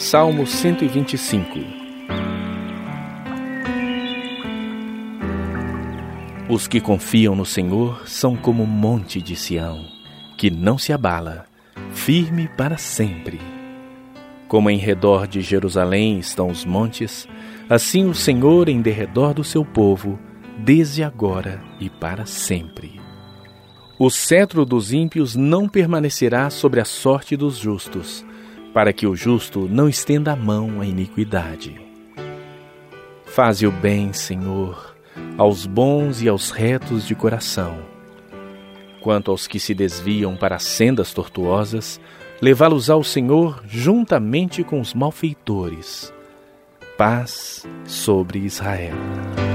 Salmo 125. Os que confiam no Senhor são como o monte de Sião, que não se abala, firme para sempre. Como em redor de Jerusalém estão os montes, assim o Senhor em derredor do seu povo, desde agora e para sempre. O cetro dos ímpios não permanecerá sobre a sorte dos justos, para que o justo não estenda a mão à iniquidade. Faze o bem, Senhor, aos bons e aos retos de coração. Quanto aos que se desviam para sendas tortuosas, levá-los ao Senhor juntamente com os malfeitores. Paz sobre Israel.